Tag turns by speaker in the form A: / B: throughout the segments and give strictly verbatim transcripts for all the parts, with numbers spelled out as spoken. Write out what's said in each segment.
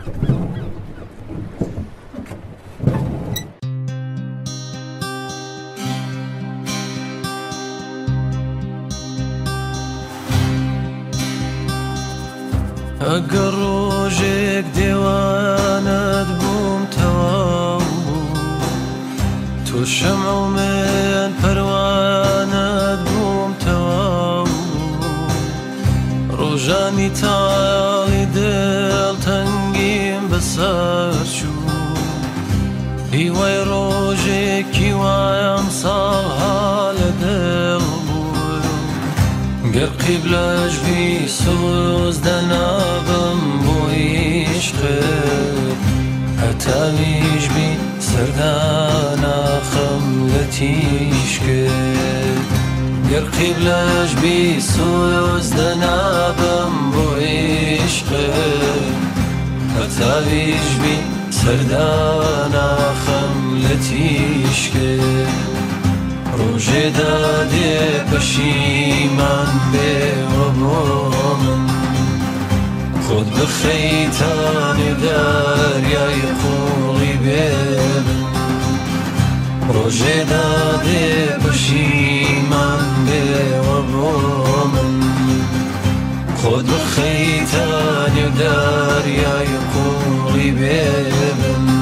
A: ئەگەر ڕۆژێک دێوانت بووم تەواو تۆ شەمع و من پەروانت بووم تەواو ڕۆژانی تاڵی دڵ تەنگیم بەسەر چوو هیوای ڕۆژێکی وایم ساڵها لە دڵ گر قبلش بی سوز دنابم بو عشقت هتاویش بی سردان خملتیش کرد گر قبلش بی سوز دنابم بو عشقت هتاویش بی سردان خملتیش کرد روژه داده پشیمان به و با من خود بخیتان دریای قولی ببن روژه داده پشیمان به و با من خود بخیتان دریای قولی ببن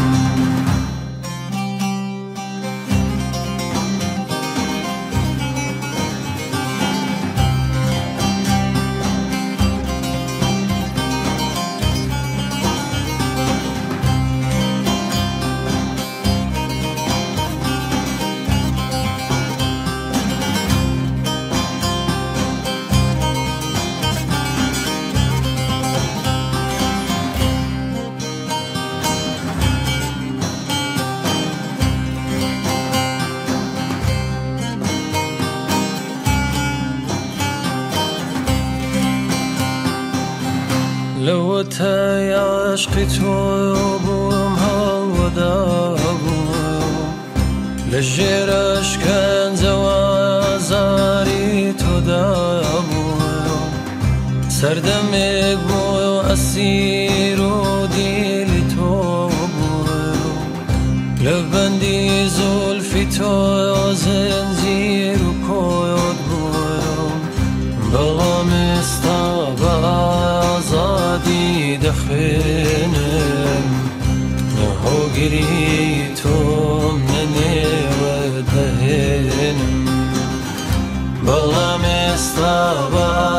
A: لو تای عشقی تو بوم هاودا بوم لجرش کن زوازاری تو دا بوم سردمک بو اسیر و دیلی تو بوم لبندی زلفی تو زنجیر و کود بوم بلام استابا آزادی دخنم نهو گری تو منی و دهنم بلام استاب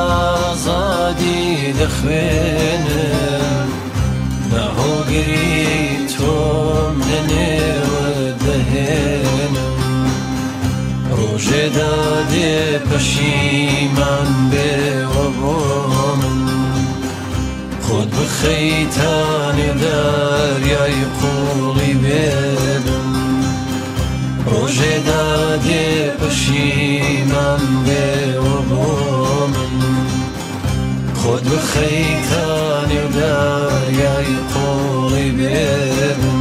A: آزادی دخنم نهو گری تو منی و دهنم روژه داده پشیمان به و با من خود بخیتان دریای قولی ببن روژه داده پشیمان به و با من خود بخیتان دریای قولی ببن